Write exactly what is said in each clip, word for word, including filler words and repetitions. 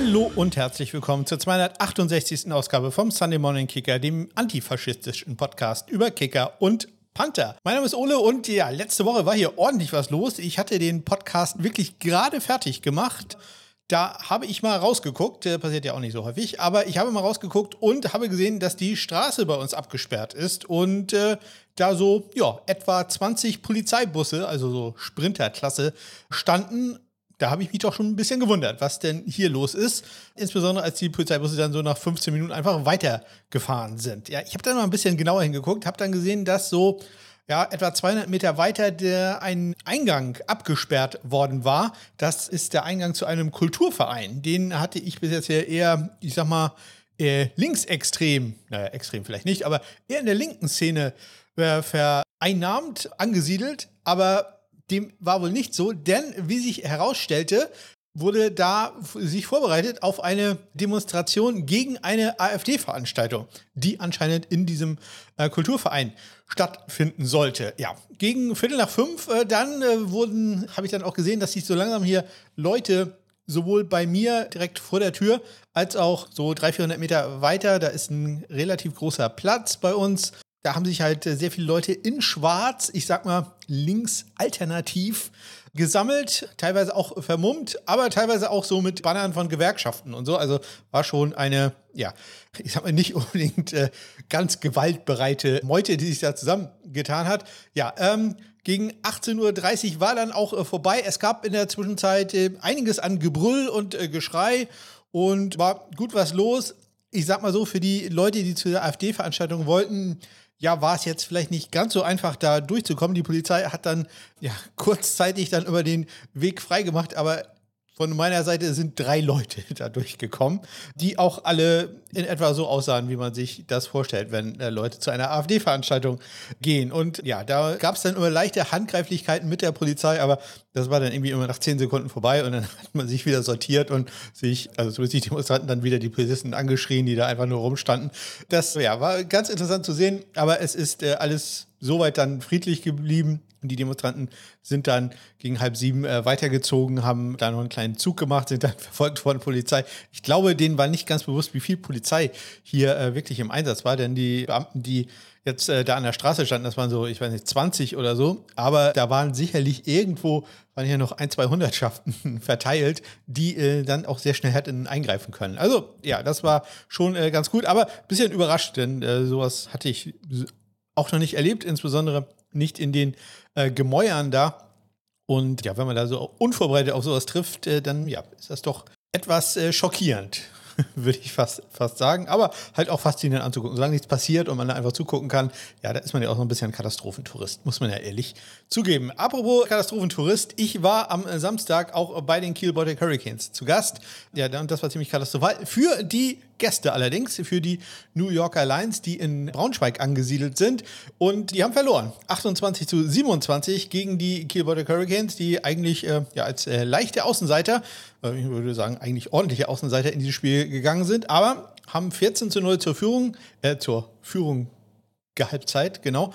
Hallo und herzlich willkommen zur zweihundertachtundsechzigsten Ausgabe vom Sunday Morning Kicker, dem antifaschistischen Podcast über Kicker und Panther. Mein Name ist Ole und ja, letzte Woche war hier ordentlich was los. Ich hatte den Podcast wirklich gerade fertig gemacht. Da habe ich mal rausgeguckt, äh, passiert ja auch nicht so häufig, aber ich habe mal rausgeguckt und habe gesehen, dass die Straße bei uns abgesperrt ist und äh, da so, ja, etwa zwanzig Polizeibusse, also so Sprinterklasse, standen. Da habe ich mich doch schon ein bisschen gewundert, was denn hier los ist. Insbesondere als die Polizeibusse dann so nach fünfzehn Minuten einfach weitergefahren sind. Ja, ich habe dann mal ein bisschen genauer hingeguckt, habe dann gesehen, dass so ja, etwa zweihundert Meter weiter der ein Eingang abgesperrt worden war. Das ist der Eingang zu einem Kulturverein. Den hatte ich bis jetzt hier eher, ich sag mal, äh, linksextrem, naja, extrem vielleicht nicht, aber eher in der linken Szene äh, vereinnahmt, angesiedelt. Aber dem war wohl nicht so, denn wie sich herausstellte, wurde da sich vorbereitet auf eine Demonstration gegen eine AfD-Veranstaltung, die anscheinend in diesem äh, Kulturverein stattfinden sollte. Ja, gegen Viertel nach fünf, äh, dann äh, wurden, habe ich dann auch gesehen, dass sich so langsam hier Leute sowohl bei mir direkt vor der Tür als auch so dreihundert, vierhundert Meter weiter, da ist ein relativ großer Platz bei uns. Da haben sich halt sehr viele Leute in Schwarz, ich sag mal links alternativ, gesammelt, teilweise auch vermummt, aber teilweise auch so mit Bannern von Gewerkschaften und so. Also war schon eine, ja, ich sag mal nicht unbedingt äh, ganz gewaltbereite Meute, die sich da zusammengetan hat. Ja, ähm, gegen achtzehn Uhr dreißig war dann auch äh, vorbei. Es gab in der Zwischenzeit äh, einiges an Gebrüll und äh, Geschrei und war gut was los. Ich sag mal so, für die Leute, die zu der AfD-Veranstaltung wollten, ja, war es jetzt vielleicht nicht ganz so einfach, da durchzukommen. Die Polizei hat dann ja kurzzeitig dann über den Weg freigemacht, aber von meiner Seite sind drei Leute da durchgekommen, die auch alle in etwa so aussahen, wie man sich das vorstellt, wenn äh, Leute zu einer AfD-Veranstaltung gehen. Und ja, da gab es dann immer leichte Handgreiflichkeiten mit der Polizei, aber das war dann irgendwie immer nach zehn Sekunden vorbei und dann hat man sich wieder sortiert und sich, also zumindest die Demonstranten, dann wieder die Polizisten angeschrien, die da einfach nur rumstanden. Das ja, war ganz interessant zu sehen, aber es ist äh, alles soweit dann friedlich geblieben. Und die Demonstranten sind dann gegen halb sieben äh, weitergezogen, haben da noch einen kleinen Zug gemacht, sind dann verfolgt worden Polizei. Ich glaube, denen war nicht ganz bewusst, wie viel Polizei hier äh, wirklich im Einsatz war, denn die Beamten, die jetzt äh, da an der Straße standen, das waren so, ich weiß nicht, zwanzig oder so, aber da waren sicherlich irgendwo, waren hier noch ein, zwei Hundertschaften verteilt, die äh, dann auch sehr schnell hätten eingreifen können. Also ja, das war schon äh, ganz gut, aber ein bisschen überrascht, denn äh, sowas hatte ich auch noch nicht erlebt, insbesondere nicht in den äh, Gemäuern da. Und ja, wenn man da so unvorbereitet auf sowas trifft, äh, dann ja, ist das doch etwas äh, schockierend, würde ich fast, fast sagen. Aber halt auch faszinierend anzugucken. Solange nichts passiert und man da einfach zugucken kann, ja, da ist man ja auch so ein bisschen ein Katastrophentourist, muss man ja ehrlich zugeben. Apropos Katastrophentourist, ich war am Samstag auch bei den Kiel Baltic Hurricanes zu Gast. Ja, das war ziemlich katastrophal. Für die Gäste allerdings, für die New Yorker Lions, die in Braunschweig angesiedelt sind. Und die haben verloren. achtundzwanzig zu siebenundzwanzig gegen die Kiel Baltic Hurricanes, die eigentlich äh, ja, als äh, leichte Außenseiter, äh, ich würde sagen eigentlich ordentliche Außenseiter in dieses Spiel gegangen sind, aber haben vierzehn zu null zur Führung, äh, zur Führung Halbzeit, genau.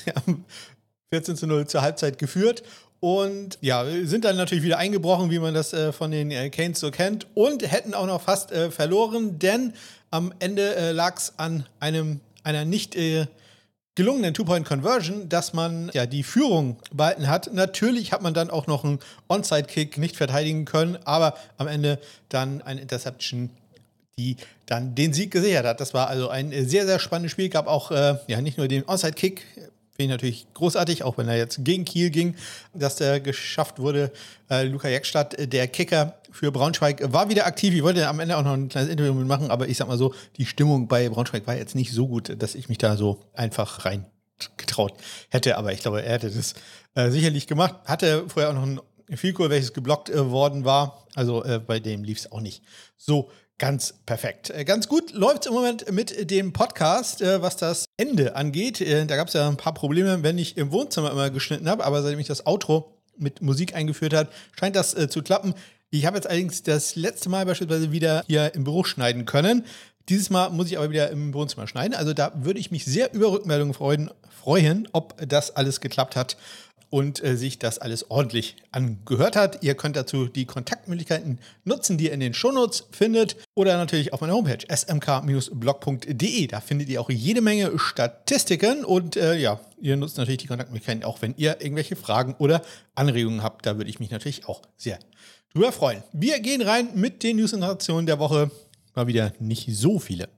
vierzehn zu null zur Halbzeit geführt. Und ja, sind dann natürlich wieder eingebrochen, wie man das äh, von den äh, Canes so kennt. Und hätten auch noch fast äh, verloren, denn am Ende äh, lag es an einem, einer nicht äh, gelungenen Two-Point-Conversion, dass man ja die Führung behalten hat. Natürlich hat man dann auch noch einen Onside-Kick nicht verteidigen können, aber am Ende dann eine Interception, die dann den Sieg gesichert hat. Das war also ein sehr, sehr spannendes Spiel. Gab auch äh, ja nicht nur den Onside-Kick, finde ich natürlich großartig, auch wenn er jetzt gegen Kiel ging, dass der geschafft wurde. Äh, Luca Jeckstadt, der Kicker für Braunschweig, war wieder aktiv. Ich wollte am Ende auch noch ein kleines Interview mitmachen, aber ich sag mal so, die Stimmung bei Braunschweig war jetzt nicht so gut, dass ich mich da so einfach rein getraut hätte. Aber ich glaube, er hätte das äh, sicherlich gemacht. Hatte vorher auch noch ein Field Goal, welches geblockt äh, worden war. Also äh, bei dem lief es auch nicht so ganz perfekt. Äh, ganz gut läuft es im Moment mit dem Podcast, äh, was das Ende angeht. Äh, da gab es ja ein paar Probleme, wenn ich im Wohnzimmer immer geschnitten habe, aber seitdem ich das Outro mit Musik eingeführt habe, scheint das äh, zu klappen. Ich habe jetzt allerdings das letzte Mal beispielsweise wieder hier im Büro schneiden können. Dieses Mal muss ich aber wieder im Wohnzimmer schneiden. Also da würde ich mich sehr über Rückmeldungen freuen, freuen, ob das alles geklappt hat. und äh, sich das alles ordentlich angehört hat. Ihr könnt dazu die Kontaktmöglichkeiten nutzen, die ihr in den Shownotes findet oder natürlich auf meiner Homepage s m k blog punkt d e. Da findet ihr auch jede Menge Statistiken und äh, ja, ihr nutzt natürlich die Kontaktmöglichkeiten auch, wenn ihr irgendwelche Fragen oder Anregungen habt. Da würde ich mich natürlich auch sehr drüber freuen. Wir gehen rein mit den News und Informationen der Woche. Mal wieder nicht so viele.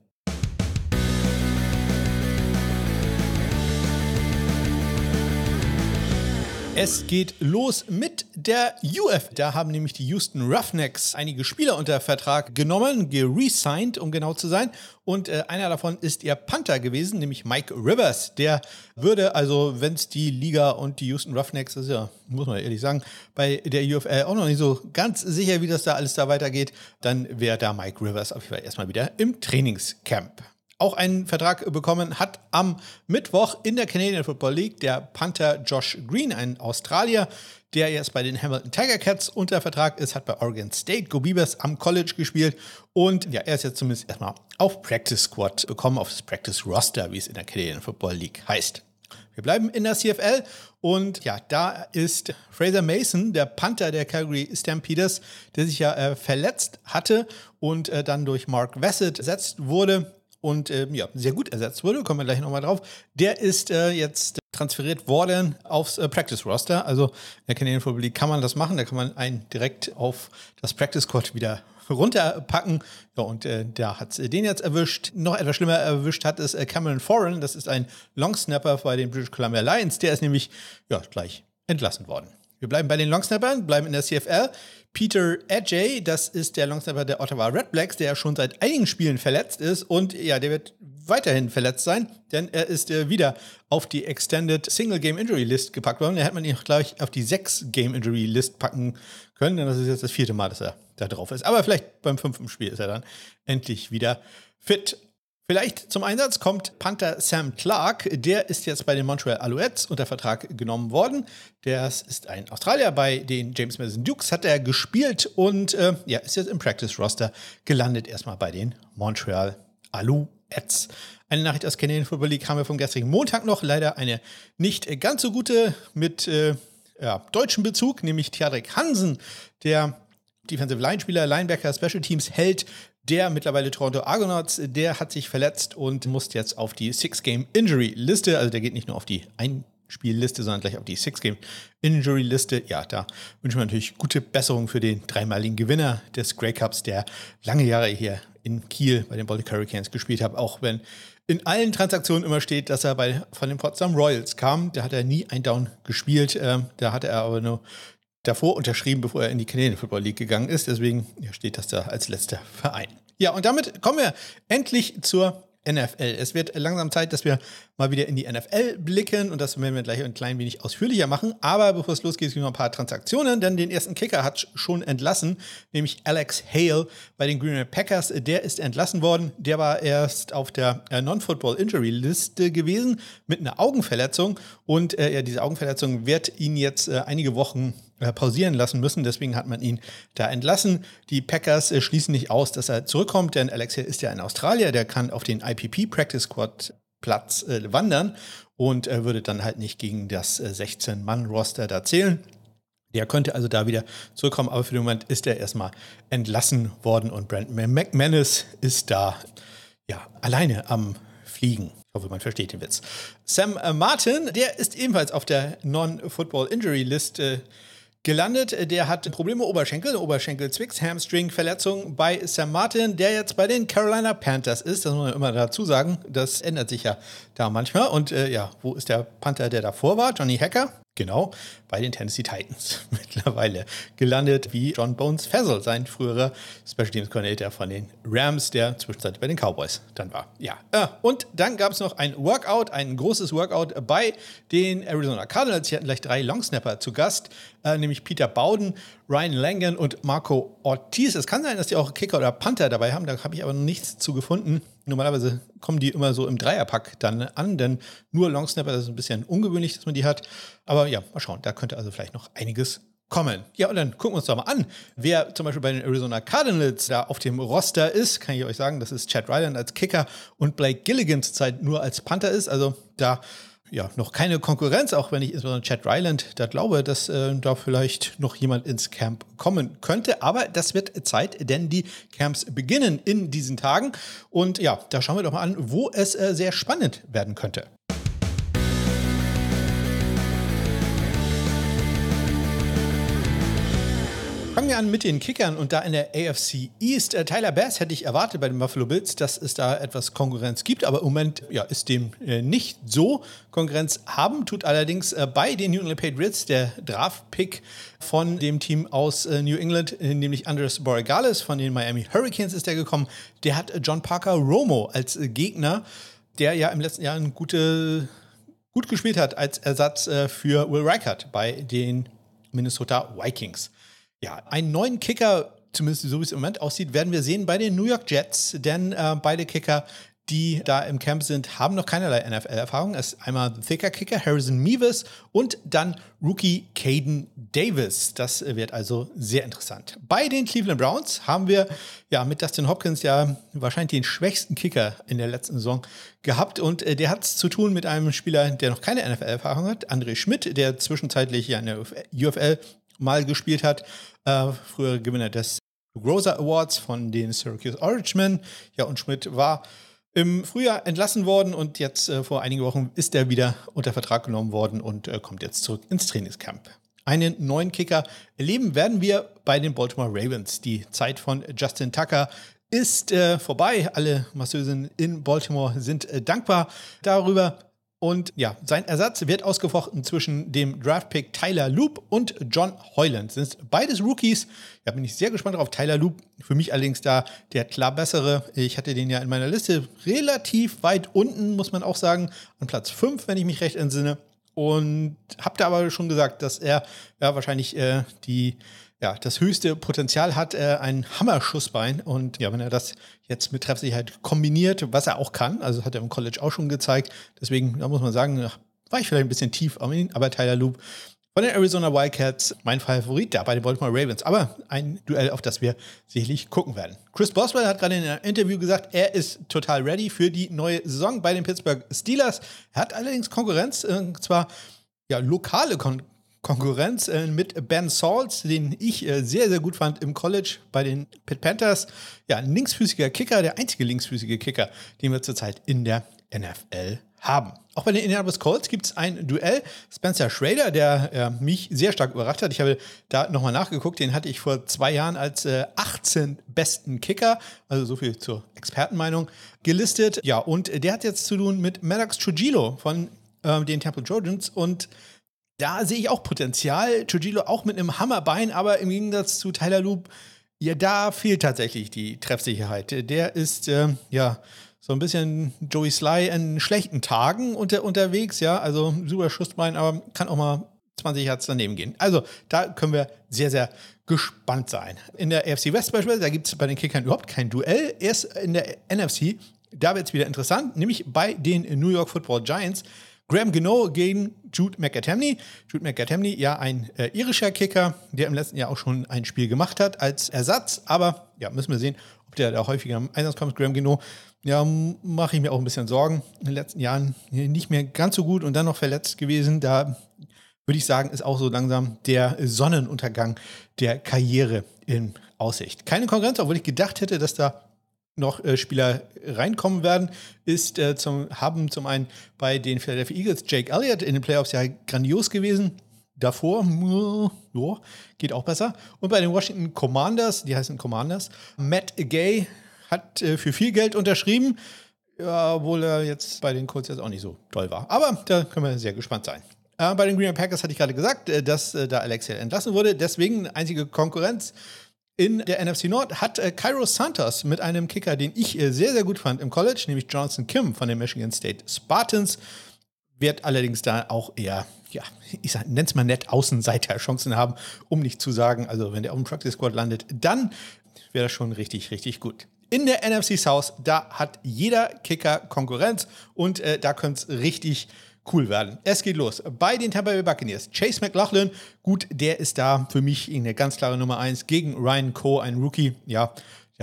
Es geht los mit der U F. Da haben nämlich die Houston Roughnecks einige Spieler unter Vertrag genommen, geresigned, um genau zu sein. Und äh, einer davon ist ihr Panther gewesen, nämlich Mike Rivers. Der würde also, wenn es die Liga und die Houston Roughnecks, das ist ja, muss man ehrlich sagen, bei der U F L auch noch nicht so ganz sicher, wie das da alles da weitergeht, dann wäre da Mike Rivers auf jeden Fall erstmal wieder im Trainingscamp. Auch einen Vertrag bekommen hat am Mittwoch in der Canadian Football League der Panther Josh Green, ein Australier, der jetzt bei den Hamilton Tiger Cats unter Vertrag ist, hat bei Oregon State Go Beavers am College gespielt und ja, er ist jetzt zumindest erstmal auf Practice Squad bekommen, auf das Practice Roster, wie es in der Canadian Football League heißt. Wir bleiben in der C F L und ja, da ist Fraser Mason, der Panther der Calgary Stampeders, der sich ja äh, verletzt hatte und äh, dann durch Mark Bassett ersetzt wurde. Und äh, ja, sehr gut ersetzt wurde, kommen wir gleich nochmal drauf. Der ist äh, jetzt transferiert worden aufs äh, Practice-Roster. Also in der Canadian Football League kann man das machen. Da kann man einen direkt auf das Practice-Squad wieder runterpacken. Ja, und äh, der hat den jetzt erwischt. Noch etwas schlimmer erwischt hat es äh, Cameron Foran. Das ist ein Longsnapper bei den British Columbia Lions. Der ist nämlich ja, gleich entlassen worden. Wir bleiben bei den Longsnappern, bleiben in der C F L. Peter Adjei, das ist der Longsnapper der Ottawa Redblacks, der ja schon seit einigen Spielen verletzt ist und ja, der wird weiterhin verletzt sein, denn er ist äh, wieder auf die Extended Single Game Injury List gepackt worden. Da hätte man ihn auch gleich auf die sechs Game Injury List packen können, denn das ist jetzt das vierte Mal, dass er da drauf ist. Aber vielleicht beim fünften Spiel ist er dann endlich wieder fit. Vielleicht zum Einsatz kommt Panther Sam Clark, der ist jetzt bei den Montreal Alouettes unter Vertrag genommen worden. Der ist ein Australier, bei den James Madison Dukes hat er gespielt und äh, ja, ist jetzt im Practice-Roster gelandet, erstmal bei den Montreal Alouettes. Eine Nachricht aus Canadian Football League haben wir vom gestrigen Montag noch, leider eine nicht ganz so gute mit äh, ja, deutschem Bezug, nämlich Tjadrik Hansen, der Defensive Line-Spieler, Linebacker, Special Teams Held der mittlerweile Toronto Argonauts, der hat sich verletzt und muss jetzt auf die Six-Game-Injury-Liste, also der geht nicht nur auf die Einspielliste, sondern gleich auf die Six-Game-Injury-Liste. Ja, da wünschen wir natürlich gute Besserung für den dreimaligen Gewinner des Grey Cups, der lange Jahre hier in Kiel bei den Baltic Hurricanes gespielt hat, auch wenn in allen Transaktionen immer steht, dass er bei, von den Potsdam Royals kam. Da hat er nie ein Down gespielt, ähm, da hatte er aber nur davor unterschrieben, bevor er in die Canadian Football League gegangen ist. Deswegen steht das da als letzter Verein. Ja, und damit kommen wir endlich zur N F L. Es wird langsam Zeit, dass wir mal wieder in die N F L blicken und das werden wir gleich ein klein wenig ausführlicher machen. Aber bevor es losgeht, gibt es noch ein paar Transaktionen, denn den ersten Kicker hat schon entlassen, nämlich Alex Hale bei den Green Bay Packers. Der ist entlassen worden. Der war erst auf der äh, Non-Football-Injury-Liste gewesen mit einer Augenverletzung und äh, ja, diese Augenverletzung wird ihn jetzt äh, einige Wochen äh, pausieren lassen müssen. Deswegen hat man ihn da entlassen. Die Packers äh, schließen nicht aus, dass er zurückkommt, denn Alex Hale ist ja ein Australier, der kann auf den I P P Practice Squad Platz äh, wandern und äh, würde dann halt nicht gegen das äh, sechzehn-Mann-Roster da zählen. Der könnte also da wieder zurückkommen, aber für den Moment ist er erstmal entlassen worden und Brandon McManus ist da ja alleine am Fliegen. Ich hoffe, man versteht den Witz. Sam äh, Martin, der ist ebenfalls auf der Non-Football-Injury-List äh, gelandet. Der hat Probleme Oberschenkel, Oberschenkelzwicks, Hamstring-Verletzung bei Sam Martin, der jetzt bei den Carolina Panthers ist. Das muss man immer dazu sagen. Das ändert sich ja da manchmal. Und äh, ja, wo ist der Panther, der davor war? Johnny Hacker? Genau, bei den Tennessee Titans mittlerweile gelandet, wie John Bones Fassel, sein früherer Special Teams Coordinator von den Rams, der zwischenzeitlich bei den Cowboys dann war. Ja, äh, und dann gab es noch ein Workout, ein großes Workout bei den Arizona Cardinals. Sie hatten gleich drei Longsnapper zu Gast, äh, nämlich Peter Bowden, Ryan Langan und Marco Ortiz. Es kann sein, dass die auch Kicker oder Panther dabei haben, da habe ich aber noch nichts zu gefunden. Normalerweise kommen die immer so im Dreierpack dann an, denn nur Longsnapper, das ist ein bisschen ungewöhnlich, dass man die hat. Aber ja, mal schauen, da könnte also vielleicht noch einiges kommen. Ja, und dann gucken wir uns doch mal an, wer zum Beispiel bei den Arizona Cardinals da auf dem Roster ist. Kann ich euch sagen, das ist Chad Ryland als Kicker und Blake Gilligan zurzeit nur als Panther ist. Also da ja, noch keine Konkurrenz, auch wenn ich insbesondere Chad Ryland da glaube, dass äh, da vielleicht noch jemand ins Camp kommen könnte. Aber das wird Zeit, denn die Camps beginnen in diesen Tagen. Und ja, da schauen wir doch mal an, wo es äh, sehr spannend werden könnte. Fangen wir an mit den Kickern und da in der A F C East. Äh, Tyler Bass hätte ich erwartet bei den Buffalo Bills, dass es da etwas Konkurrenz gibt, aber im Moment ja, ist dem äh, nicht so. Konkurrenz haben tut allerdings äh, bei den New England Patriots der Draft-Pick von dem Team aus äh, New England, äh, nämlich Andres Borregales von den Miami Hurricanes ist der gekommen. Der hat äh, John Parker Romo als äh, Gegner, der ja im letzten Jahr eine gute, gut gespielt hat als Ersatz äh, für Will Reichard bei den Minnesota Vikings. Ja, einen neuen Kicker, zumindest so wie es im Moment aussieht, werden wir sehen bei den New York Jets, denn äh, beide Kicker, die da im Camp sind, haben noch keinerlei N F L-Erfahrung. Es ist einmal The Thicker Kicker, Harrison Mevis und dann Rookie Caden Davis. Das wird also sehr interessant. Bei den Cleveland Browns haben wir ja mit Dustin Hopkins ja wahrscheinlich den schwächsten Kicker in der letzten Saison gehabt und äh, der hat es zu tun mit einem Spieler, der noch keine N F L-Erfahrung hat, André Schmidt, der zwischenzeitlich ja in der U F L mal gespielt hat. Äh, frühere Gewinner des Groza Awards von den Syracuse Orangemen. Ja, und Schmidt war im Frühjahr entlassen worden und jetzt äh, vor einigen Wochen ist er wieder unter Vertrag genommen worden und äh, kommt jetzt zurück ins Trainingscamp. Einen neuen Kicker erleben werden wir bei den Baltimore Ravens. Die Zeit von Justin Tucker ist äh, vorbei. Alle Masseusen in Baltimore sind äh, dankbar darüber. Und ja, sein Ersatz wird ausgefochten zwischen dem Draftpick Tyler Loop und John Hoyland. Das sind beides Rookies. Da bin ich sehr gespannt drauf. Tyler Loop, für mich allerdings da der klar bessere. Ich hatte den ja in meiner Liste relativ weit unten, muss man auch sagen, an Platz fünf, wenn ich mich recht entsinne. Und habe da aber schon gesagt, dass er ja wahrscheinlich äh, die ja, das höchste Potenzial hat, äh, ein Hammerschussbein. Und ja, wenn er das jetzt mit Treffsicherheit kombiniert, was er auch kann, also hat er im College auch schon gezeigt. Deswegen, da muss man sagen, war ich vielleicht ein bisschen tief, aber Tyler Loop von den Arizona Wildcats, mein Favorit, da bei den Baltimore Ravens. Aber ein Duell, auf das wir sicherlich gucken werden. Chris Boswell hat gerade in einem Interview gesagt, er ist total ready für die neue Saison bei den Pittsburgh Steelers. Er hat allerdings Konkurrenz, und zwar ja, lokale Konkurrenz. Konkurrenz äh, mit Ben Saltz, den ich äh, sehr, sehr gut fand im College bei den Pitt Panthers. Ja, ein linksfüßiger Kicker, der einzige linksfüßige Kicker, den wir zurzeit in der N F L haben. Auch bei den Indianapolis Colts gibt es ein Duell. Spencer Schrader, der äh, mich sehr stark überrascht hat. Ich habe da nochmal nachgeguckt, den hatte ich vor zwei Jahren als äh, achtzehn besten Kicker, also so viel zur Expertenmeinung, gelistet. Ja, und der hat jetzt zu tun mit Maddox Trujillo von äh, den Temple Trojans und da sehe ich auch Potenzial. Trujillo auch mit einem Hammerbein, aber im Gegensatz zu Tyler Loop, ja, da fehlt tatsächlich die Treffsicherheit. Der ist, äh, ja, so ein bisschen Joey Sly in schlechten Tagen unter, unterwegs, ja, also super Schussbein, aber kann auch mal zwanzig Yards daneben gehen. Also da können wir sehr, sehr gespannt sein. In der A F C West beispielsweise, da gibt es bei den Kickern überhaupt kein Duell. Erst in der N F C, da wird es wieder interessant, nämlich bei den New York Football Giants. Graham Gano gegen Jude McAtamney. Jude McAtamney, ja, ein äh, irischer Kicker, der im letzten Jahr auch schon ein Spiel gemacht hat als Ersatz. Aber ja, müssen wir sehen, ob der da häufiger im Einsatz kommt. Graham Gano, ja, mache ich mir auch ein bisschen Sorgen. In den letzten Jahren nicht mehr ganz so gut und dann noch verletzt gewesen. Da würde ich sagen, ist auch so langsam der Sonnenuntergang der Karriere in Aussicht. Keine Konkurrenz, obwohl ich gedacht hätte, dass da noch äh, Spieler reinkommen werden, ist äh, zum, haben zum einen bei den Philadelphia Eagles Jake Elliott in den Playoffs ja grandios gewesen. Davor, äh, jo, geht auch besser. Und bei den Washington Commanders, die heißen Commanders, Matt Gay hat äh, für viel Geld unterschrieben, ja, obwohl er jetzt bei den Colts jetzt auch nicht so toll war. Aber da können wir sehr gespannt sein. Äh, bei den Green Bay Packers hatte ich gerade gesagt, äh, dass äh, da Alex Hill entlassen wurde. Deswegen einzige Konkurrenz in der N F C Nord hat äh, Cairo Santos mit einem Kicker, den ich äh, sehr, sehr gut fand im College, nämlich Johnson Kim von den Michigan State Spartans. Wird allerdings da auch eher, ja, ich nenne es mal nett, Außenseiter-Chancen haben, um nicht zu sagen, also wenn der auf dem Practice Squad landet, dann wäre das schon richtig, richtig gut. In der N F C South, da hat jeder Kicker Konkurrenz und äh, da könnte es richtig cool werden. Es geht los. Bei den Tampa Bay Buccaneers. Chase McLaughlin, gut, der ist da für mich eine ganz klare Nummer eins gegen Ryan Coe, ein Rookie. Ja, ja,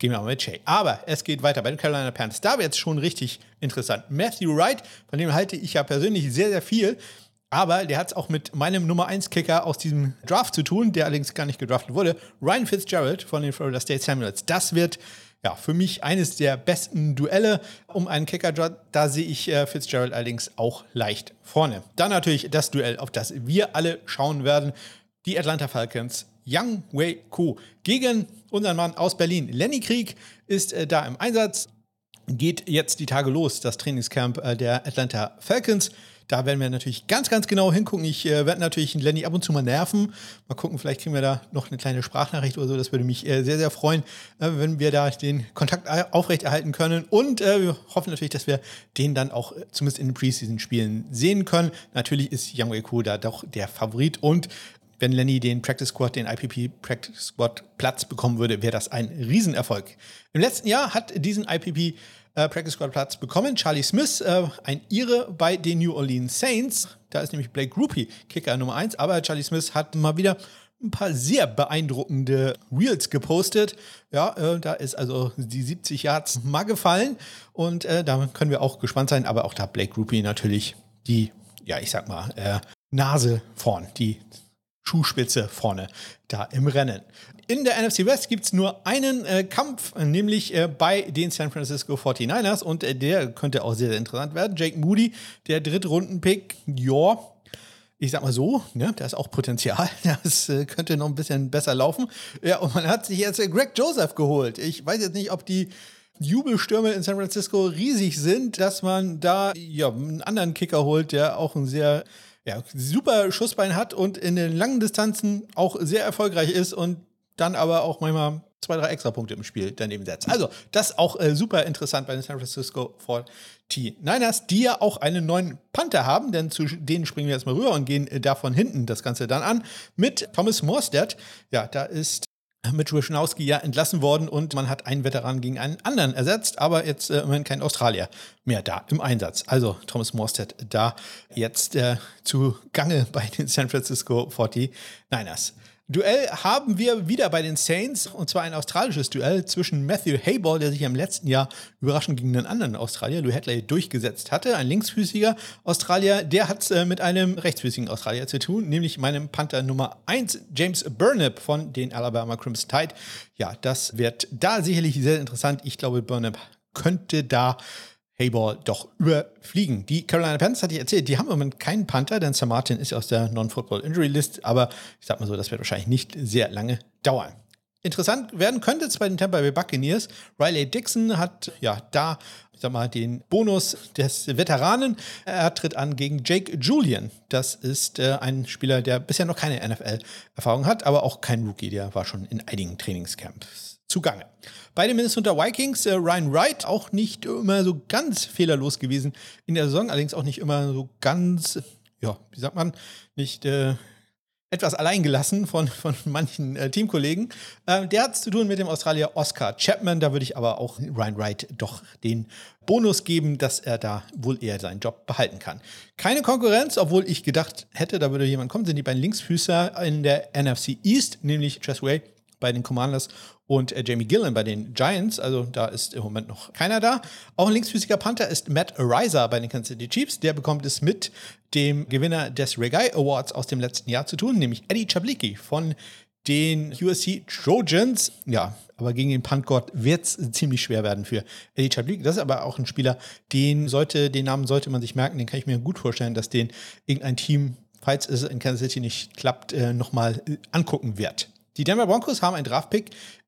gehen wir mal mit Shay. Aber es geht weiter bei den Carolina Panthers. Da wird es schon richtig interessant. Matthew Wright, von dem halte ich ja persönlich sehr, sehr viel. Aber der hat es auch mit meinem Nummer eins Kicker aus diesem Draft zu tun, der allerdings gar nicht gedraftet wurde. Ryan Fitzgerald von den Florida State Seminoles. Das wird ja für mich eines der besten Duelle um einen Kicker. Da sehe ich äh, Fitzgerald allerdings auch leicht vorne. Dann natürlich das Duell, auf das wir alle schauen werden. Die Atlanta Falcons. Younghoe Koo gegen unseren Mann aus Berlin. Lenny Krieg ist äh, da im Einsatz. Geht jetzt die Tage los, das Trainingscamp äh, der Atlanta Falcons. Da werden wir natürlich ganz, ganz genau hingucken. Ich äh, werde natürlich Lenny ab und zu mal nerven. Mal gucken, vielleicht kriegen wir da noch eine kleine Sprachnachricht oder so. Das würde mich äh, sehr, sehr freuen, äh, wenn wir da den Kontakt aufrechterhalten können. Und äh, wir hoffen natürlich, dass wir den dann auch äh, zumindest in den Preseason-Spielen sehen können. Natürlich ist Younghoe Koo da doch der Favorit. Und wenn Lenny den Practice Squad, den I P P Practice Squad Platz bekommen würde, wäre das ein Riesenerfolg. Im letzten Jahr hat diesen I P P äh, Practice Squad Platz bekommen Charlie Smith, äh, ein Ire bei den New Orleans Saints. Da ist nämlich Blake Grupe Kicker Nummer eins, aber Charlie Smith hat mal wieder ein paar sehr beeindruckende Reels gepostet. Ja, äh, da ist also die siebzig Yards mal gefallen und äh, da können wir auch gespannt sein, aber auch da Blake Grupe natürlich die, ja, ich sag mal, äh, Nase vorn, die Schuhspitze vorne da im Rennen. In der N F C West gibt es nur einen äh, Kampf, nämlich äh, bei den San Francisco forty-niners und äh, der könnte auch sehr, sehr interessant werden. Jake Moody, der Drittrunden-Pick, ja, ich sag mal so, ne, da ist auch Potenzial, das äh, könnte noch ein bisschen besser laufen. Ja, und man hat sich jetzt äh, Greg Joseph geholt. Ich weiß jetzt nicht, ob die Jubelstürme in San Francisco riesig sind, dass man da ja, einen anderen Kicker holt, der auch ein sehr ja, super Schussbein hat und in den langen Distanzen auch sehr erfolgreich ist und dann aber auch manchmal zwei, drei Extrapunkte im Spiel daneben setzt. Also, das ist auch äh, super interessant bei den San Francisco forty-niners, die ja auch einen neuen Panther haben, denn zu denen springen wir jetzt mal rüber und gehen äh, da von hinten das Ganze dann an mit Thomas Morstead. Ja, da ist mit Wisnowski ja entlassen worden und man hat einen Veteran gegen einen anderen ersetzt, aber jetzt äh, immerhin kein Australier mehr da im Einsatz. Also Thomas Morstead da jetzt äh, zu Gange bei den San Francisco forty-niners. Duell haben wir wieder bei den Saints, und zwar ein australisches Duell zwischen Matthew Hayball, der sich im letzten Jahr überraschend gegen einen anderen Australier, Lou Hadley, durchgesetzt hatte. Ein linksfüßiger Australier, der hat es äh, mit einem rechtsfüßigen Australier zu tun, nämlich meinem Panther Nummer eins, James Burnip von den Alabama Crimson Tide. Ja, das wird da sicherlich sehr interessant. Ich glaube, Burnip könnte da Hayball doch überfliegen. Die Carolina Panthers, hatte ich erzählt, die haben im Moment keinen Panther, denn Sam Martin ist aus der Non-Football-Injury-List, aber ich sag mal so, das wird wahrscheinlich nicht sehr lange dauern. Interessant werden könnte es bei den Tampa Bay Buccaneers. Riley Dixon hat ja da, ich sag mal, den Bonus des Veteranen. Er tritt an gegen Jake Julian. Das ist äh, ein Spieler, der bisher noch keine N F L-Erfahrung hat, aber auch kein Rookie, der war schon in einigen Trainingscamps zugange. Bei den Minnesota Vikings, äh, Ryan Wright, auch nicht immer so ganz fehlerlos gewesen in der Saison, allerdings auch nicht immer so ganz, ja, wie sagt man, nicht äh, etwas alleingelassen von, von manchen äh, Teamkollegen. Äh, der hat es zu tun mit dem Australier Oscar Chapman, da würde ich aber auch Ryan Wright doch den Bonus geben, dass er da wohl eher seinen Job behalten kann. Keine Konkurrenz, obwohl ich gedacht hätte, da würde jemand kommen, sind die beiden Linksfüßer in der N F C East, nämlich Chess Way bei den Commanders und äh, Jamie Gillen bei den Giants. Also da ist im Moment noch keiner da. Auch ein linksfüßiger Panther ist Matt Araiza bei den Kansas City Chiefs. Der bekommt es mit dem Gewinner des Regai Awards aus dem letzten Jahr zu tun, nämlich Eddie Chablicki von den U S C Trojans. Ja, aber gegen den Puntgott wird es ziemlich schwer werden für Eddie Chablicki. Das ist aber auch ein Spieler, den sollte, den Namen sollte man sich merken. Den kann ich mir gut vorstellen, dass den irgendein Team, falls es in Kansas City nicht klappt, äh, nochmal äh, angucken wird. Die Denver Broncos haben einen Draftpick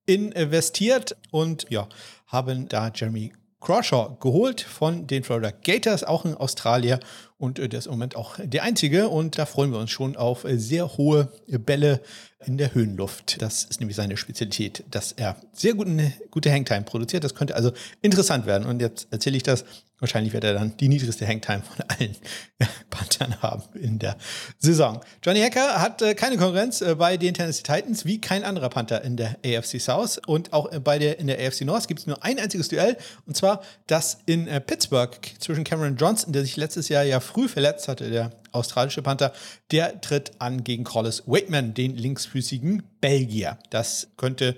investiert und ja, haben da Jeremy Crawshaw geholt von den Florida Gators, auch ein Australier und äh, der ist im Moment auch der einzige und da freuen wir uns schon auf äh, sehr hohe Bälle in der Höhenluft. Das ist nämlich seine Spezialität, dass er sehr guten, gute Hangtime produziert. Das könnte also interessant werden und jetzt erzähle ich das. Wahrscheinlich wird er dann die niedrigste Hangtime von allen Panthern haben in der Saison. Johnny Hekker hat äh, keine Konkurrenz äh, bei den Tennessee Titans, wie kein anderer Panther in der A F C South. Und auch äh, bei der, in der A F C North gibt es nur ein einziges Duell. Und zwar das in äh, Pittsburgh zwischen Cameron Johnson, der sich letztes Jahr ja früh verletzt hatte, der australische Panther. Der tritt an gegen Collis Waitman, den linksfüßigen Belgier. Das könnte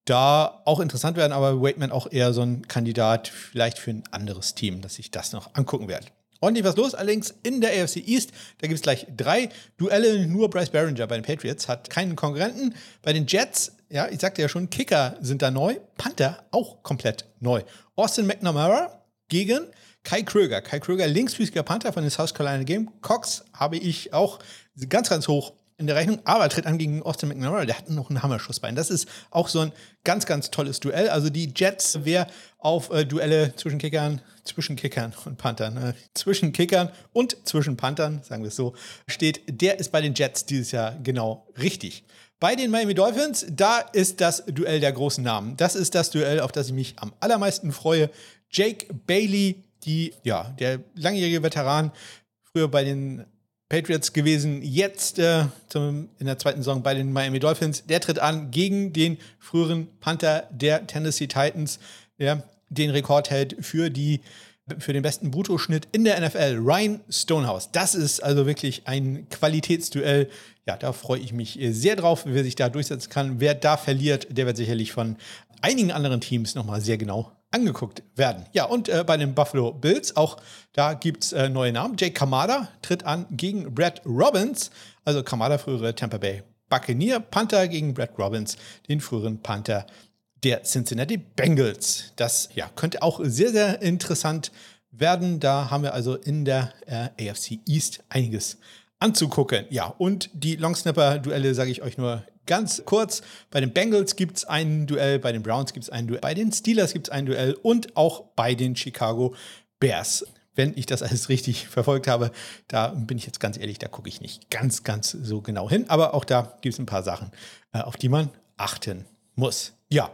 da auch interessant werden, aber Waitman auch eher so ein Kandidat vielleicht für ein anderes Team, dass ich das noch angucken werde. Ordentlich was los, allerdings in der A F C East, da gibt es gleich drei Duelle, nur Bryce Baringer bei den Patriots hat keinen Konkurrenten. Bei den Jets, ja, ich sagte ja schon, Kicker sind da neu, Panther auch komplett neu. Austin McNamara gegen Kai Kröger. Kai Kröger, linksfüßiger Panther von den South Carolina Gamecocks, habe ich auch ganz, ganz hoch in der Rechnung, aber tritt an gegen Austin McNamara, der hat noch einen Hammerschussbein. Das ist auch so ein ganz, ganz tolles Duell. Also die Jets, wer auf äh, Duelle zwischen Kickern, zwischen Kickern und Panthern, äh, zwischen Kickern und zwischen Panthern, sagen wir es so, steht, der ist bei den Jets dieses Jahr genau richtig. Bei den Miami Dolphins, da ist das Duell der großen Namen. Das ist das Duell, auf das ich mich am allermeisten freue. Jake Bailey, die, ja, der langjährige Veteran, früher bei den Patriots gewesen, jetzt äh, zum, in der zweiten Saison bei den Miami Dolphins. Der tritt an gegen den früheren Panther der Tennessee Titans, der den Rekord hält für, die, für den besten Bruttoschnitt in der N F L, Ryan Stonehouse. Das ist also wirklich ein Qualitätsduell. Ja, da freue ich mich sehr drauf, wer sich da durchsetzen kann. Wer da verliert, der wird sicherlich von einigen anderen Teams nochmal sehr genau angeguckt werden. Ja, und äh, bei den Buffalo Bills, auch da gibt es äh, neue Namen. Jake Kamada tritt an gegen Brad Robbins, also Kamada, frühere Tampa Bay Buccaneer, Panther gegen Brad Robbins, den früheren Panther der Cincinnati Bengals. Das ja, könnte auch sehr, sehr interessant werden. Da haben wir also in der äh, A F C East einiges anzugucken. Ja, und die Longsnapper-Duelle sage ich euch nur ganz kurz. Bei den Bengals gibt es ein Duell, bei den Browns gibt es ein Duell, bei den Steelers gibt es ein Duell und auch bei den Chicago Bears. Wenn ich das alles richtig verfolgt habe, da bin ich jetzt ganz ehrlich, da gucke ich nicht ganz, ganz so genau hin. Aber auch da gibt es ein paar Sachen, auf die man achten muss. Ja,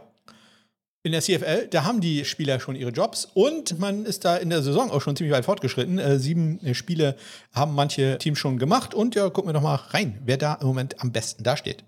in der C F L, da haben die Spieler schon ihre Jobs und man ist da in der Saison auch schon ziemlich weit fortgeschritten. Äh, sieben äh, Spiele haben manche Teams schon gemacht und ja, gucken wir doch mal rein, wer da im Moment am besten dasteht.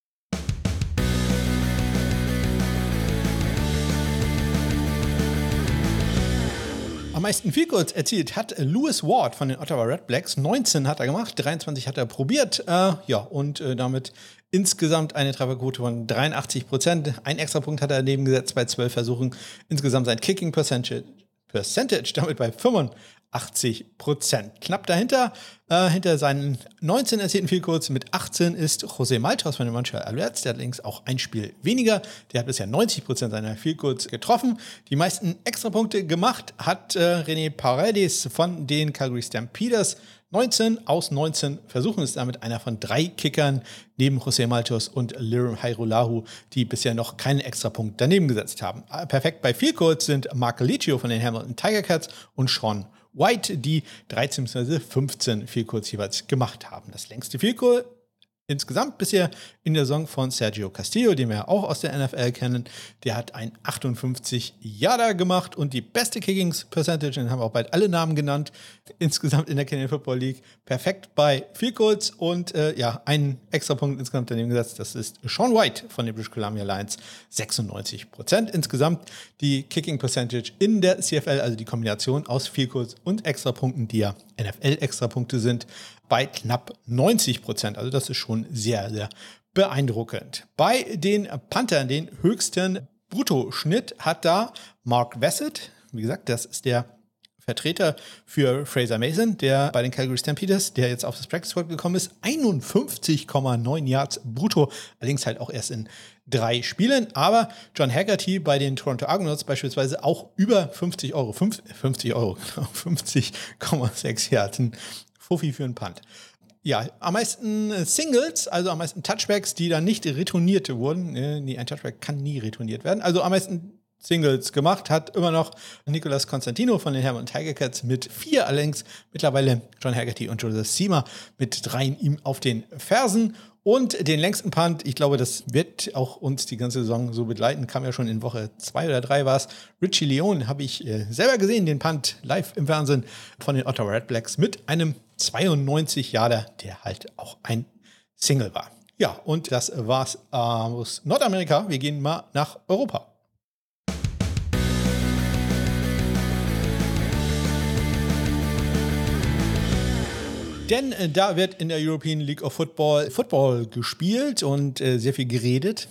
Am meisten Field Goals erzielt hat Lewis Ward von den Ottawa Redblacks. neunzehn hat er gemacht, dreiundzwanzig hat er probiert. Äh, ja, und äh, damit insgesamt eine Trefferquote von dreiundachtzig Prozent. Ein Extrapunkt hat er daneben gesetzt bei zwölf Versuchen. Insgesamt sein Kicking Percentage, Percentage damit bei fünfundachtzig Prozent. Knapp dahinter, äh, hinter seinen neunzehn erzielten Field Goals mit achtzehn ist José Maltos von den Montreal Alouettes. Der hat allerdings auch ein Spiel weniger. Der hat bisher neunzig Prozent seiner Field Goals getroffen. Die meisten Extrapunkte gemacht hat äh, René Paredes von den Calgary Stampeders. neunzehn aus neunzehn Versuchen, ist damit einer von drei Kickern neben José Maltos und Lirim Hairolahu, die bisher noch keinen Extrapunkt daneben gesetzt haben. Perfekt bei Field Goals sind Mark Licio von den Hamilton Tiger Cats und Sean White, die dreizehn bzw. fünfzehn Field Goals jeweils gemacht haben. Das längste Field Goal insgesamt bisher in der Saison von Sergio Castillo, den wir auch aus der N F L kennen. Der hat ein achtundfünfzig Yarder gemacht und die beste Kickings Percentage, den haben wir auch bald alle Namen genannt, insgesamt in der Canadian Football League. Perfekt bei Field Goals und äh, ja, einen extra Punkt insgesamt daneben gesetzt. Das ist Sean White von den British Columbia Lions, sechsundneunzig Prozent. Insgesamt die Kicking Percentage in der C F L, also die Kombination aus Field Goals und Extrapunkten, die ja N F L-Extrapunkte sind, bei knapp neunzig Prozent. Also das ist schon sehr, sehr beeindruckend. Bei den Panthern den höchsten Bruttoschnitt hat da Mark Bassett. Wie gesagt, das ist der Vertreter für Fraser Mason, der bei den Calgary Stampeders, der jetzt auf das Practice Squad gekommen ist, einundfünfzig Komma neun Yards brutto, allerdings halt auch erst in drei Spielen. Aber John Haggerty bei den Toronto Argonauts beispielsweise auch über fünfzig Euro, fünfzig Euro, fünfzig Komma sechs Yards, ein Fuffi für einen Punt. Ja, am meisten Singles, also am meisten Touchbacks, die dann nicht retourniert wurden. Nee, ein Touchback kann nie retourniert werden. Also am meisten Singles gemacht hat immer noch Nicolas Constantino von den Hamilton Tiger Cats mit vier, allerdings mittlerweile John Haggerty und Joseph Seamer mit dreien ihm auf den Fersen. Und den längsten Punt, ich glaube, das wird auch uns die ganze Saison so begleiten, kam ja schon in Woche zwei oder drei war es. Richie Leon habe ich äh, selber gesehen, den Punt live im Fernsehen von den Ottawa Redblacks mit einem zweiundneunzig Yarder, der halt auch ein Single war. Ja, und das war's äh, aus Nordamerika. Wir gehen mal nach Europa. Denn äh, da wird in der European League of Football Football gespielt und äh, sehr viel geredet.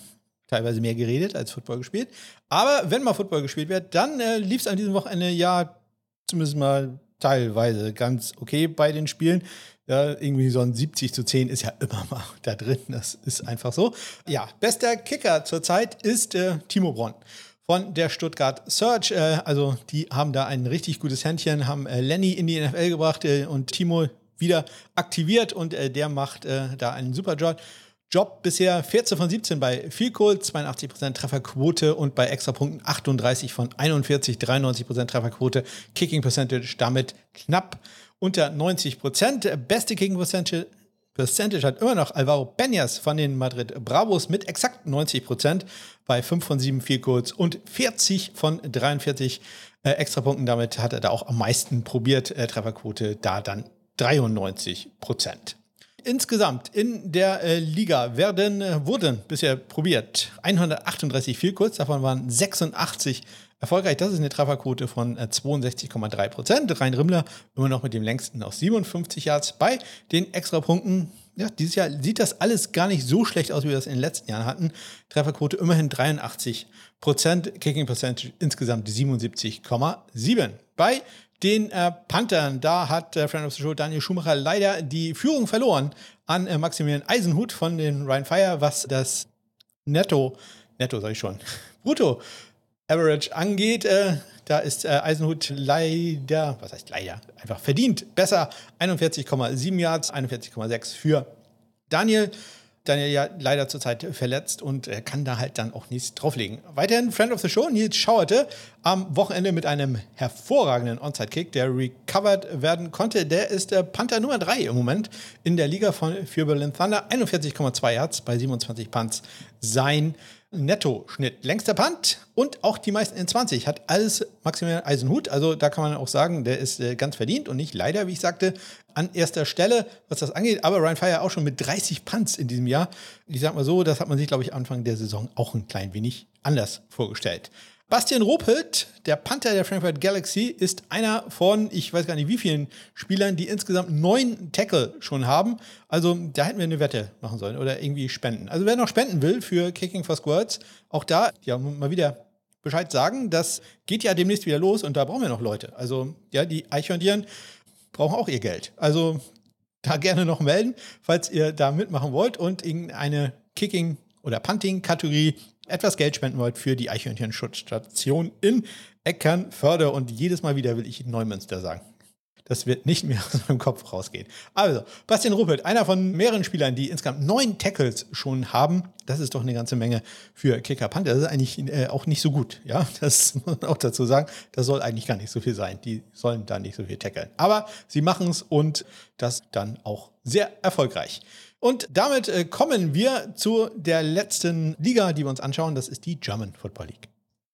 teilweise mehr geredet als Football gespielt. Aber wenn mal Football gespielt wird, dann äh, lief es an diesem Wochenende ja zumindest mal teilweise ganz okay bei den Spielen. Ja, irgendwie so ein siebzig zu zehn ist ja immer mal da drin. Das ist einfach so. Ja, bester Kicker zurzeit ist äh, Timo Bronn von der Stuttgart Surge. Äh, also die haben da ein richtig gutes Händchen, haben äh, Lenny in die N F L gebracht äh, und Timo wieder aktiviert und äh, der macht äh, da einen super Job. Job bisher vierzehn von siebzehn bei Field Goal, zweiundachtzig Prozent Trefferquote und bei Extrapunkten achtunddreißig von einundvierzig, dreiundneunzig Prozent Trefferquote. Kicking Percentage damit knapp unter neunzig Prozent. Beste Kicking Percentage, Percentage hat immer noch Alvaro Peñas von den Madrid Bravos mit exakt neunzig Prozent bei fünf von sieben Field Goals und vierzig von dreiundvierzig äh, Extrapunkten. Damit hat er da auch am meisten probiert. Äh, Trefferquote da dann dreiundneunzig Prozent. Insgesamt in der äh, Liga werden, äh, wurden bisher probiert hundertachtunddreißig Field Goals, davon waren sechsundachtzig erfolgreich. Das ist eine Trefferquote von äh, zweiundsechzig Komma drei Prozent. Rhein Rimmler immer noch mit dem längsten aus siebenundfünfzig Yards. Bei den Extrapunkten, ja, dieses Jahr sieht das alles gar nicht so schlecht aus, wie wir das in den letzten Jahren hatten. Trefferquote immerhin dreiundachtzig Prozent, Kicking Percentage insgesamt siebenundsiebzig Komma sieben. Bei den äh, Panthern, da hat äh, Friend of the Show Daniel Schumacher leider die Führung verloren an äh, Maximilian Eisenhut von den Rhein Fire, was das Netto, Netto sag ich schon, Brutto Average angeht. Äh, da ist äh, Eisenhut leider, was heißt leider, einfach verdient besser. einundvierzig Komma sieben Yards, einundvierzig Komma sechs für Daniel. Daniel ja leider zurzeit verletzt und äh, kann da halt dann auch nichts drauflegen. Weiterhin Friend of the Show, Nils Schauerte, am Wochenende mit einem hervorragenden Onside-Kick, der recovered werden konnte. Der ist der Panther Nummer drei im Moment in der Liga von, für Berlin Thunder. einundvierzig Komma zwei Yards bei siebenundzwanzig Punts. Sein Netto-Schnitt. Längster Punt und auch die meisten in zwanzig. Hat alles Maximilian Eisenhut. Also da kann man auch sagen, der ist äh, ganz verdient und nicht leider, wie ich sagte, an erster Stelle, was das angeht. Aber Rhein Fire auch schon mit dreißig Punts in diesem Jahr. Ich sag mal so, das hat man sich, glaube ich, Anfang der Saison auch ein klein wenig anders vorgestellt. Bastian Ruppelt, der Panther der Frankfurt Galaxy, ist einer von, ich weiß gar nicht wie vielen Spielern, die insgesamt neun Tackle schon haben. Also da hätten wir eine Wette machen sollen oder irgendwie spenden. Also wer noch spenden will für Kicking for Squirts, auch da ja mal wieder Bescheid sagen. Das geht ja demnächst wieder los und da brauchen wir noch Leute. Also ja, die Eichhörnchen brauchen auch ihr Geld. Also da gerne noch melden, falls ihr da mitmachen wollt und irgendeine Kicking- oder Punting-Kategorie etwas Geld spenden wollt für die Eichhörnchen-Schutzstation in Eckernförde. Und jedes Mal wieder will ich Neumünster sagen. Das wird nicht mehr aus meinem Kopf rausgehen. Also, Bastian Ruppelt, einer von mehreren Spielern, die insgesamt neun Tackles schon haben. Das ist doch eine ganze Menge für Kicker Panther. Das ist eigentlich äh, auch nicht so gut. Ja, das muss man auch dazu sagen. Das soll eigentlich gar nicht so viel sein. Die sollen da nicht so viel tackeln. Aber sie machen es und das dann auch sehr erfolgreich. Und damit äh, kommen wir zu der letzten Liga, die wir uns anschauen. Das ist die German Football League.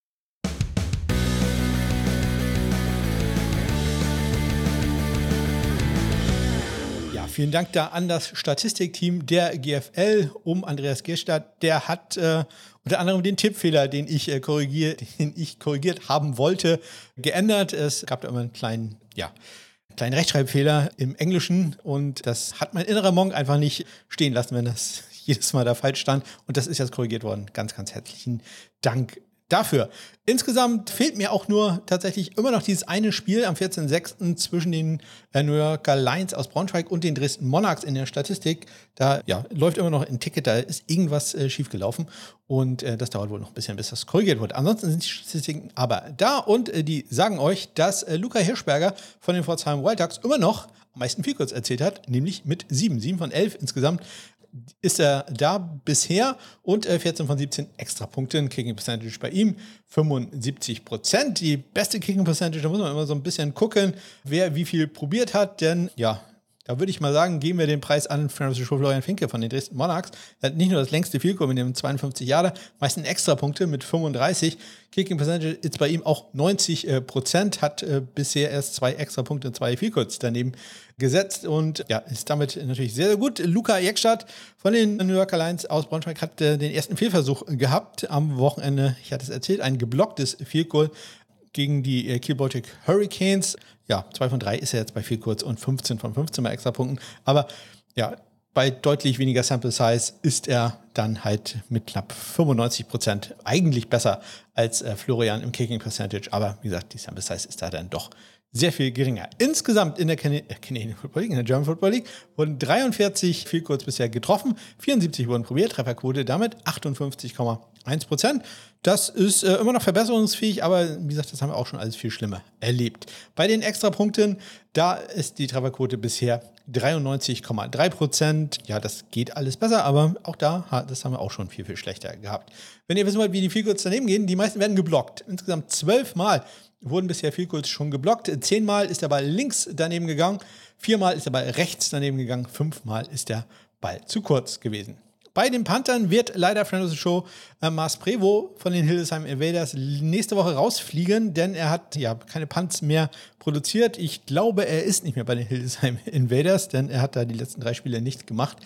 Ja, vielen Dank da an das Statistikteam der G F L um Andreas Gierstadt. Der hat äh, unter anderem den Tippfehler, den ich, äh, korrigiert, den ich korrigiert haben wollte, geändert. Es gab da immer einen kleinen, ja, kleinen Rechtschreibfehler im Englischen und das hat mein innerer Monk einfach nicht stehen lassen, wenn das jedes Mal da falsch stand. Und das ist jetzt korrigiert worden. Ganz, ganz herzlichen Dank dafür. Insgesamt fehlt mir auch nur tatsächlich immer noch dieses eine Spiel am vierzehnten sechsten zwischen den äh, New Yorker Lions aus Braunschweig und den Dresden Monarchs in der Statistik. Da ja, läuft immer noch ein Ticket, da ist irgendwas äh, schiefgelaufen und äh, das dauert wohl noch ein bisschen, bis das korrigiert wird. Ansonsten sind die Statistiken aber da und äh, die sagen euch, dass äh, Luca Hirschberger von den Pforzheim Wildcats immer noch am meisten Field Goals erzählt hat, nämlich mit sieben. sieben von elf insgesamt ist er da bisher und äh, vierzehn von siebzehn Extrapunkten. Kicking Percentage bei ihm fünfundsiebzig Prozent. Die beste Kicking Percentage, da muss man immer so ein bisschen gucken, wer wie viel probiert hat, denn ja, da würde ich mal sagen, geben wir den Preis an Florian Finke von den Dresden Monarchs. Er hat nicht nur das längste Field Goal mit dem zweiundfünfzig Jahre, meisten Extrapunkte mit fünfunddreißig. Kicking Percentage ist bei ihm auch neunzig Prozent, hat äh, bisher erst zwei Extrapunkte und zwei Field Goals daneben gesetzt und ja, ist damit natürlich sehr, sehr gut. Luca Eckstadt von den New Yorker Lions aus Braunschweig hat äh, den ersten Fehlversuch gehabt am Wochenende. Ich hatte es erzählt, ein geblocktes Field Goal gegen die äh, Kiel Baltic Hurricanes. Ja, zwei von drei ist er jetzt bei Field Goals und fünfzehn von fünfzehn bei Extrapunkten. Aber ja, bei deutlich weniger Sample Size ist er dann halt mit knapp fünfundneunzig Prozent eigentlich besser als äh, Florian im Kicking Percentage. Aber wie gesagt, die Sample Size ist da dann doch sehr viel geringer. Insgesamt in der Can- äh, Canadian Football League, in der German Football League, wurden dreiundvierzig Field Goals bisher getroffen, vierundsiebzig wurden probiert, Trefferquote damit achtundfünfzig Komma eins Prozent. Das ist äh, immer noch verbesserungsfähig, aber wie gesagt, das haben wir auch schon alles viel schlimmer erlebt. Bei den Extrapunkten, da ist die Trefferquote bisher dreiundneunzig Komma drei Prozent. Ja, das geht alles besser, aber auch da, das haben wir auch schon viel, viel schlechter gehabt. Wenn ihr wissen wollt, wie die Field Goals daneben gehen, die meisten werden geblockt. Insgesamt zwölf Mal wurden bisher Field Goals schon geblockt. Zehnmal ist der Ball links daneben gegangen, viermal ist der Ball rechts daneben gegangen, fünfmal ist der Ball zu kurz gewesen. Bei den Panthern wird leider Friend of the Show äh, Mars Prevost von den Hildesheim Invaders nächste Woche rausfliegen, denn er hat ja keine Punts mehr produziert. Ich glaube, er ist nicht mehr bei den Hildesheim Invaders, denn er hat da die letzten drei Spiele nicht gemacht.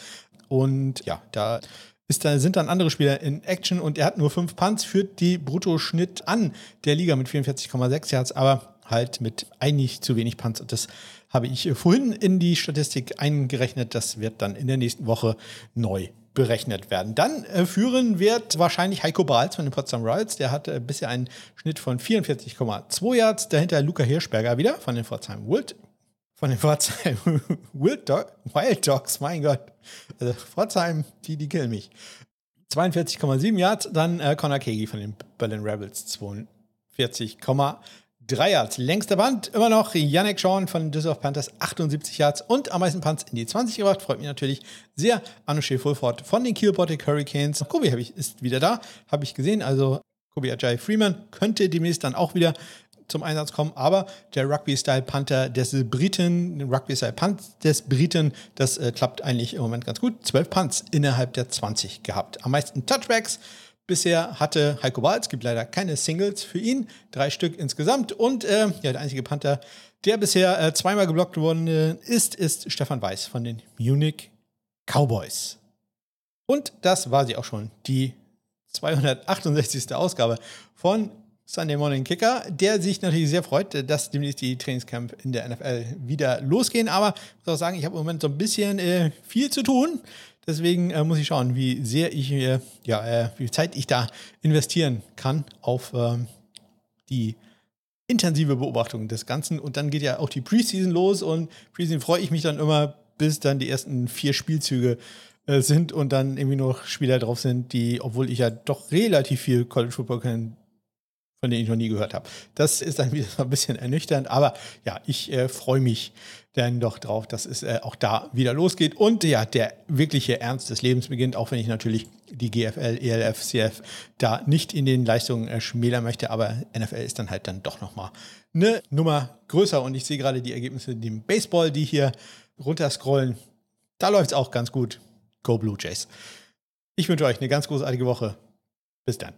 Und ja, da Ist da, sind dann andere Spieler in Action und er hat nur fünf Punts, führt die Bruttoschnitt an der Liga mit vierundvierzig Komma sechs Yards, aber halt mit eigentlich zu wenig Punts. Und das habe ich vorhin in die Statistik eingerechnet. Das wird dann in der nächsten Woche neu berechnet werden. Dann äh, führen wird wahrscheinlich Heiko Brals von den Potsdam Royals. Der hatte äh, bisher einen Schnitt von vierundvierzig Komma zwei Yards. Dahinter Luca Hirschberger wieder von den Pforzheim Wild. Von den Pforzheim Wild Dog, Wild Dogs, mein Gott. Also Pforzheim, die, die killen mich. zweiundvierzig Komma sieben Yards. Dann äh, Connor Kegi von den Berlin Rebels. zweiundvierzig Komma drei Yards. Längster Band immer noch Yannick Sean von den Düsseldorf Panthers. achtundsiebzig Yards und am meisten Punts in die zwanzig gebracht. Freut mich natürlich sehr. Anoche Fulford von den Kiel Baltic Hurricanes. Kobi ich, ist wieder da. Habe ich gesehen. Also Kobi Ajay Freeman könnte demnächst dann auch wieder zum Einsatz kommen, aber der Rugby-Style-Panther des Briten, Rugby-Style-Punt des Briten, das äh, klappt eigentlich im Moment ganz gut. zwölf Punts innerhalb der zwanzig gehabt. Am meisten Touchbacks bisher hatte Heiko Brals, es gibt leider keine Singles für ihn, drei Stück insgesamt und äh, ja, der einzige Panther, der bisher äh, zweimal geblockt worden äh, ist, ist Stefan Weiß von den Munich Cowboys. Und das war sie auch schon, die zweihundertachtundsechzigste Ausgabe von Sunday Morning Kicker, der sich natürlich sehr freut, dass demnächst die Trainingscamp in der N F L wieder losgehen. Aber ich muss auch sagen, ich habe im Moment so ein bisschen äh, viel zu tun. Deswegen äh, muss ich schauen, wie sehr ich äh, ja, äh, wie viel Zeit ich da investieren kann auf ähm, die intensive Beobachtung des Ganzen. Und dann geht ja auch die Preseason los und Preseason freue ich mich dann immer, bis dann die ersten vier Spielzüge äh, sind und dann irgendwie noch Spieler drauf sind, die, obwohl ich ja doch relativ viel College Football kenne, von denen ich noch nie gehört habe. Das ist dann wieder so ein bisschen ernüchternd, aber ja, ich äh, freue mich dann doch drauf, dass es äh, auch da wieder losgeht und ja, der wirkliche Ernst des Lebens beginnt, auch wenn ich natürlich die G F L, E L F, C F da nicht in den Leistungen äh, schmälern möchte, aber N F L ist dann halt dann doch nochmal eine Nummer größer und ich sehe gerade die Ergebnisse im Baseball, die hier runterscrollen. Da läuft es auch ganz gut. Go Blue Jays. Ich wünsche euch eine ganz großartige Woche. Bis dann.